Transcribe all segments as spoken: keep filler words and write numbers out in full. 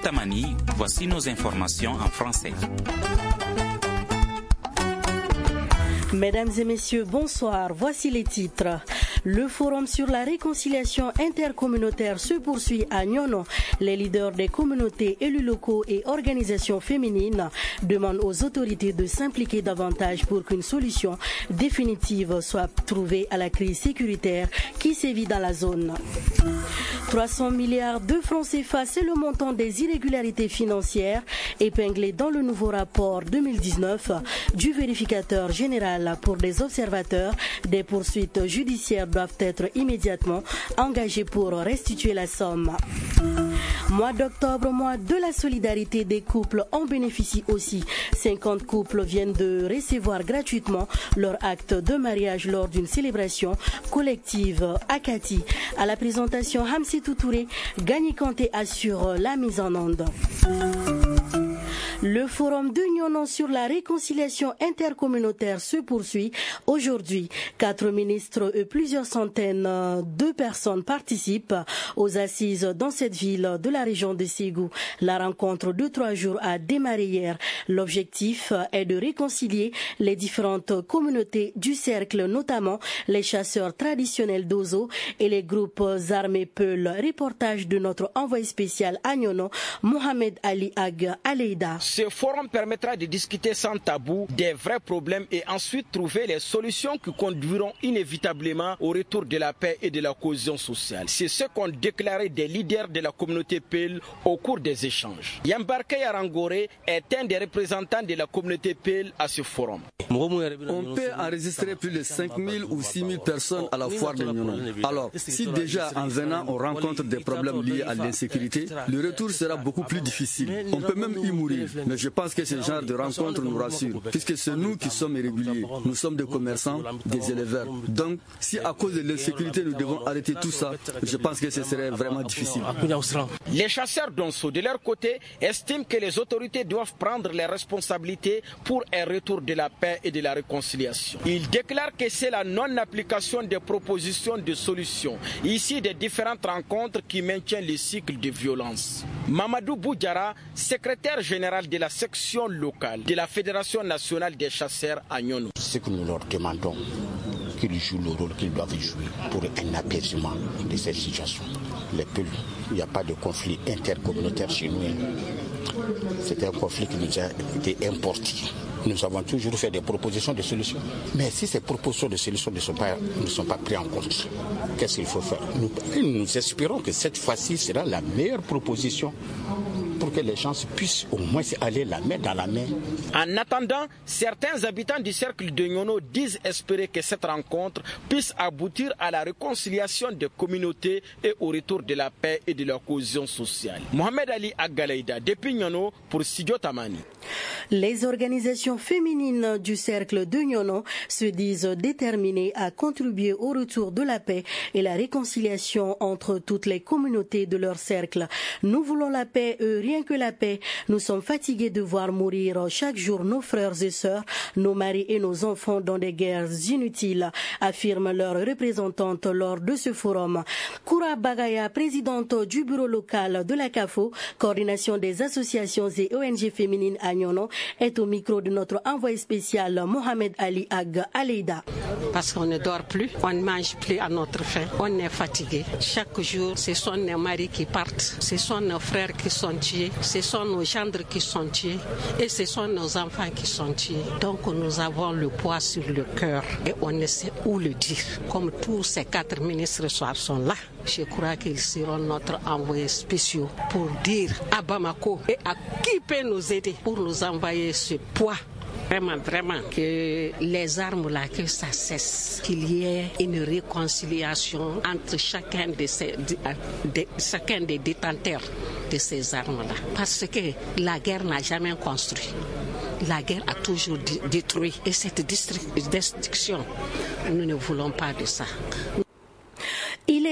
Tamani, voici nos informations en français. Mesdames et messieurs, bonsoir. Voici les titres. Le forum sur la réconciliation intercommunautaire se poursuit à Nyono. Les leaders des communautés, élus locaux et organisations féminines demandent aux autorités de s'impliquer davantage pour qu'une solution définitive soit trouvée à la crise sécuritaire qui sévit dans la zone. trois cents milliards de francs C F A, c'est le montant des irrégularités financières épinglées dans le nouveau rapport deux mille dix-neuf du vérificateur général. Pour les observateurs, des poursuites judiciaires doivent être immédiatement engagées pour restituer la somme. Mois d'octobre, mois de la solidarité des couples, en bénéficient aussi. cinquante couples viennent de recevoir gratuitement leur acte de mariage lors d'une célébration collective à Kati. À la présentation, Hamsitou Touré, Gagny Kanté assure la mise en onde. Le forum de Nyono sur la réconciliation intercommunautaire se poursuit aujourd'hui. Quatre ministres et plusieurs centaines de personnes participent aux assises dans cette ville de la région de Ségou. La rencontre de trois jours a démarré hier. L'objectif est de réconcilier les différentes communautés du cercle, notamment les chasseurs traditionnels d'Ozo et les groupes armés Peul. Reportage de notre envoyé spécial à Nyono, Mohamed Ali Ag Aleida. Ce forum permettra de discuter sans tabou des vrais problèmes et ensuite trouver les solutions qui conduiront inévitablement au retour de la paix et de la cohésion sociale. C'est ce qu'ont déclaré des leaders de la communauté Peul au cours des échanges. Yambarke Yarangore est un des représentants de la communauté Peul à ce forum. On peut enregistrer plus de cinq mille ou six mille personnes à la foire de Nyono. Alors, si déjà en venant on rencontre des problèmes liés à l'insécurité, le retour sera beaucoup plus difficile. On peut même y mourir. Mais je pense que ce genre de rencontre nous rassure, puisque c'est nous qui sommes irréguliers. Nous sommes des commerçants, des éleveurs. Donc, si à cause de l'insécurité nous devons arrêter tout ça, je pense que ce serait vraiment difficile. Les chasseurs d'Onso, de leur côté, estiment que les autorités doivent prendre les responsabilités pour un retour de la paix et de la réconciliation. Ils déclarent que c'est la non-application des propositions de solutions, ici des différentes rencontres qui maintiennent le cycle de violence. Mamadou Boudjara, secrétaire général de la section locale de la Fédération nationale des chasseurs à Nyono. Ce que nous leur demandons, qu'ils jouent le rôle qu'ils doivent jouer pour un apaisement de cette situation. Les Peuls, il n'y a pas de conflit intercommunautaire chez nous. C'est un conflit qui nous a été importé. Nous avons toujours fait des propositions de solutions. Mais si ces propositions de solutions ne sont pas, ne sont pas prises en compte, qu'est-ce qu'il faut faire? Nous, nous espérons que cette fois-ci sera la meilleure proposition pour que les gens puissent au moins aller la main dans la main. En attendant, certains habitants du cercle de Nyono disent espérer que cette rencontre puisse aboutir à la réconciliation des communautés et au retour de la paix et de la cohésion sociale. Mohamed Ali Agaleida, depuis Nyono pour Studio Tamani. Les organisations féminines du cercle de Nyono se disent déterminées à contribuer au retour de la paix et la réconciliation entre toutes les communautés de leur cercle. Nous voulons la paix, eux, rien que la paix. Nous sommes fatigués de voir mourir chaque jour nos frères et sœurs, nos maris et nos enfants dans des guerres inutiles, affirme leur représentante lors de ce forum. Koura Bagaya, présidente du bureau local de la CAFO, coordination des associations et O N G féminines à Nyono, est au micro de notre envoyé spécial Mohamed Ali Ag Aleida. Parce qu'on ne dort plus, on ne mange plus à notre faim, on est fatigué. Chaque jour, ce sont nos maris qui partent, ce sont nos frères qui sont tués, ce sont nos gendres qui sont tués et ce sont nos enfants qui sont tués. Donc nous avons le poids sur le cœur et on ne sait où le dire. Comme tous ces quatre ministres ce soir sont là, je crois qu'ils seront notre envoyé spéciaux pour dire à Bamako et à qui peut nous aider pour nous envoyer ce poids. Vraiment, vraiment, que les armes là, que ça cesse, qu'il y ait une réconciliation entre chacun, de ces, de, de, chacun des détenteurs de ces armes-là. Parce que la guerre n'a jamais construit. La guerre a toujours détruit. Et cette destruction, nous ne voulons pas de ça. Il est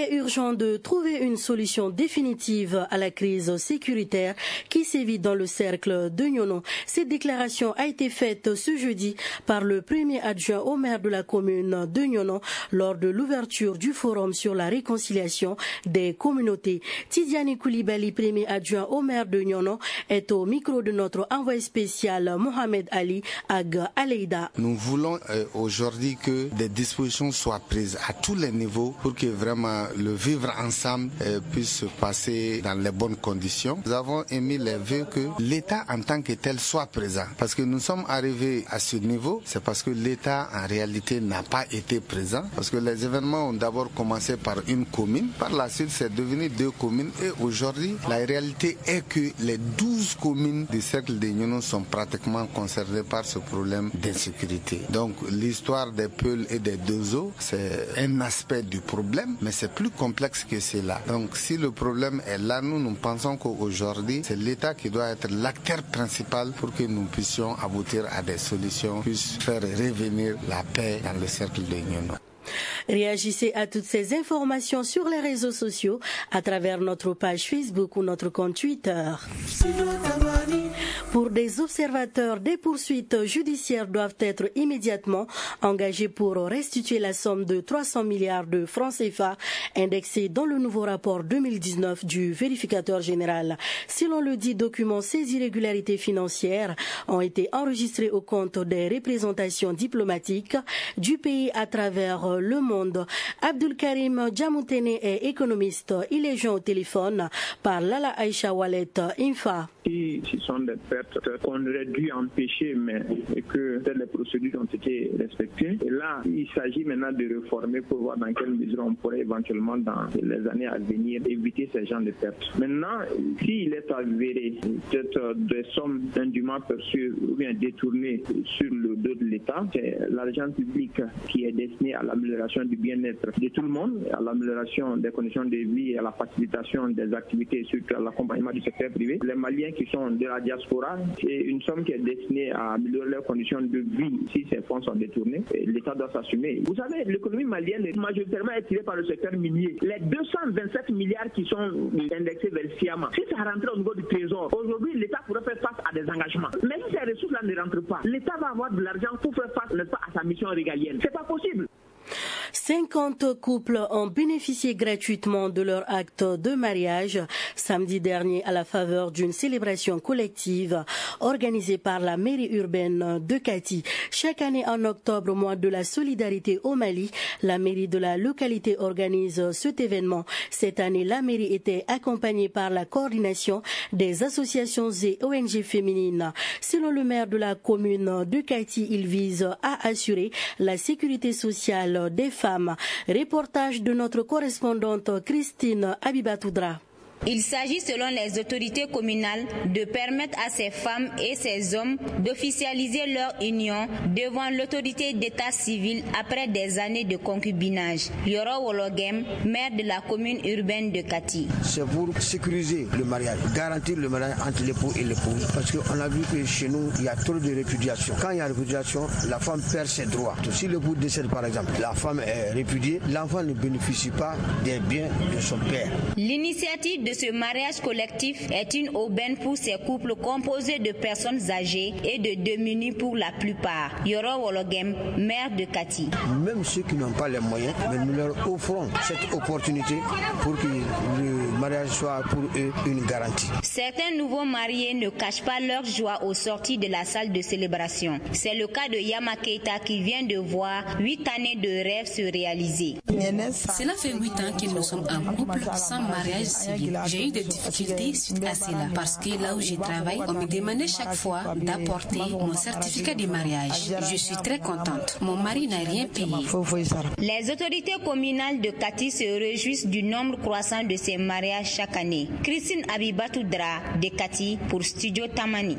est urgent de trouver une solution définitive à la crise sécuritaire qui sévit dans le cercle de Nyono. Cette déclaration a été faite ce jeudi par le premier adjoint au maire de la commune de Nyono lors de l'ouverture du forum sur la réconciliation des communautés. Tidiane Koulibaly, premier adjoint au maire de Nyono, est au micro de notre envoyé spécial Mohamed Ali Ag Aleida. Nous voulons euh, aujourd'hui que des dispositions soient prises à tous les niveaux pour que vraiment le vivre ensemble euh, puisse se passer dans les bonnes conditions. Nous avons émis les vœux que l'État en tant que tel soit présent. Parce que nous sommes arrivés à ce niveau, c'est parce que l'État en réalité n'a pas été présent. Parce que les événements ont d'abord commencé par une commune, par la suite c'est devenu deux communes et aujourd'hui la réalité est que les douze communes du cercle de Nyono sont pratiquement concernées par ce problème d'insécurité. Donc l'histoire des Peuls et des Dozo, c'est un aspect du problème, mais c'est plus complexe que cela. Donc si le problème est là, nous, nous pensons qu'aujourd'hui, c'est l'État qui doit être l'acteur principal pour que nous puissions aboutir à des solutions, puissent faire revenir la paix dans le cercle de Nyono. Réagissez à toutes ces informations sur les réseaux sociaux à travers notre page Facebook ou notre compte Twitter. Pour des observateurs, des poursuites judiciaires doivent être immédiatement engagées pour restituer la somme de trois cents milliards de francs C F A indexée dans le nouveau rapport deux mille dix-neuf du vérificateur général. Selon le dit document, ces irrégularités financières ont été enregistrées au compte des représentations diplomatiques du pays à travers le monde. Abdul Karim Djamoutene est économiste. Il est joint au téléphone par Lala Aïcha Wallet Infa. Ce sont des pertes qu'on aurait dû empêcher, mais que les procédures ont été respectées. Et là, il s'agit maintenant de réformer pour voir dans quelle mesure on pourrait éventuellement, dans les années à venir, éviter ces genres de pertes. Maintenant, s'il est avéré peut-être des sommes indûment perçues ou bien détournées sur le dos de l'État, c'est l'argent public qui est destiné à l'amélioration du bien-être de tout le monde, à l'amélioration des conditions de vie et à la facilitation des activités, surtout à l'accompagnement du secteur privé. Les Maliens qui sont de la diaspora, c'est une somme qui est destinée à améliorer leurs conditions de vie. Si ces fonds sont détournés, l'État doit s'assumer. Vous savez, l'économie malienne est majoritairement tirée par le secteur minier. Les deux cent vingt-sept milliards qui sont indexés vers Siama, si ça rentrait au niveau du trésor, aujourd'hui l'État pourrait faire face à des engagements. Mais si ces ressources-là ne rentrent pas, l'État va avoir de l'argent pour faire face, n'est-ce pas, à sa mission régalienne. C'est pas possible. cinquante couples ont bénéficié gratuitement de leur acte de mariage samedi dernier à la faveur d'une célébration collective organisée par la mairie urbaine de Kati. Chaque année en octobre, mois de la solidarité au Mali, la mairie de la localité organise cet événement. Cette année, la mairie était accompagnée par la coordination des associations et O N G féminines. Selon le maire de la commune de Kati, il vise à assurer la sécurité sociale des femmes. Reportage de notre correspondante Christine Abibatoudra. Il s'agit, selon les autorités communales, de permettre à ces femmes et ces hommes d'officialiser leur union devant l'autorité d'état civil après des années de concubinage. Yoro Wologem, maire de la commune urbaine de Kati. C'est pour sécuriser le mariage, garantir le mariage entre l'époux et l'épouse, parce qu'on a vu que chez nous, il y a trop de répudiation. Quand il y a répudiation, la femme perd ses droits. Si l'époux décède, par exemple, la femme est répudiée, l'enfant ne bénéficie pas des biens de son père. L'initiative de ce mariage collectif est une aubaine pour ces couples composés de personnes âgées et de démunis pour la plupart. Yoro Wologem, maire de Kati. Même ceux qui n'ont pas les moyens, mais nous leur offrons cette opportunité pour que le mariage soit pour eux une garantie. Certains nouveaux mariés ne cachent pas leur joie au sortir de la salle de célébration. C'est le cas de Yama Keita qui vient de voir huit années de rêve se réaliser. Cela fait huit ans que nous sommes en couple sans mariage civil. J'ai eu des difficultés suite à cela parce que là où je travaille, on me demandait chaque fois d'apporter mon certificat de mariage. Je suis très contente. Mon mari n'a rien payé. Les autorités communales de Kati se réjouissent du nombre croissant de ces mariages chaque année. Christine Abibatoudra de Kati pour Studio Tamani.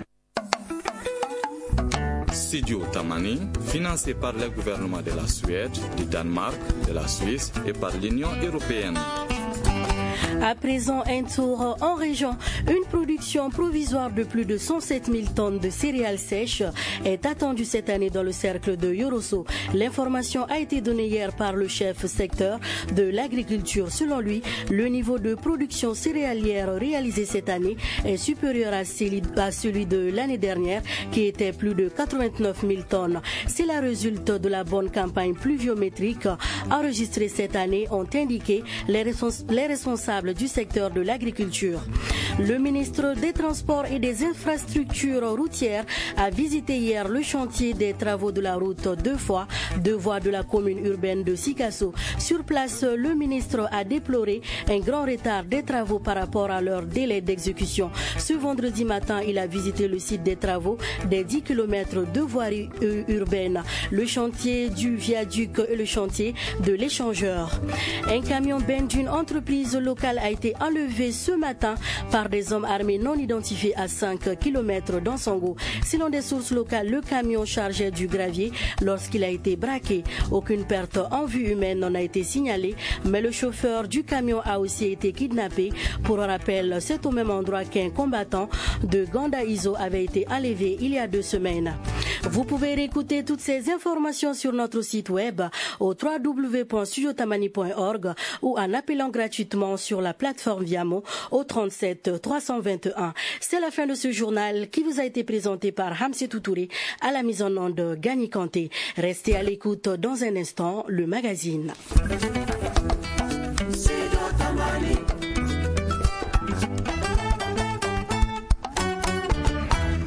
Studio Tamani, financé par le gouvernement de la Suède, du Danemark, de la Suisse et par l'Union européenne. À présent, un tour en région. Une production provisoire de plus de cent sept mille tonnes de céréales sèches est attendue cette année dans le cercle de Yorosso. L'information a été donnée hier par le chef secteur de l'agriculture. Selon lui, le niveau de production céréalière réalisé cette année est supérieur à celui de l'année dernière qui était plus de quatre-vingt-neuf mille tonnes. C'est la résulte de la bonne campagne pluviométrique enregistrée cette année, ont indiqué les, respons- les responsables du secteur de l'agriculture. Le ministre des Transports et des Infrastructures routières a visité hier le chantier des travaux de la route deux fois, deux voies de la commune urbaine de Sikasso. Sur place, le ministre a déploré un grand retard des travaux par rapport à leur délai d'exécution. Ce vendredi matin, il a visité le site des travaux des dix kilomètres de voirie urbaine, le chantier du viaduc et le chantier de l'échangeur. Un camion ben d'une entreprise locale a été enlevé ce matin par des hommes armés non identifiés à cinq kilomètres d'Ansango. Selon des sources locales, le camion chargeait du gravier lorsqu'il a été braqué. Aucune perte en vie humaine n'en a été signalée, mais le chauffeur du camion a aussi été kidnappé. Pour rappel, c'est au même endroit qu'un combattant de Ganda Iso avait été enlevé il y a deux semaines. Vous pouvez réécouter toutes ces informations sur notre site web au w w w point studio tamani point org ou en appelant gratuitement sur la plateforme Viamo au trente-sept trois cent vingt et un. C'est la fin de ce journal qui vous a été présenté par Hamsetou Touré à la mise en onde de Gani Kanté. Restez à l'écoute dans un instant, le magazine.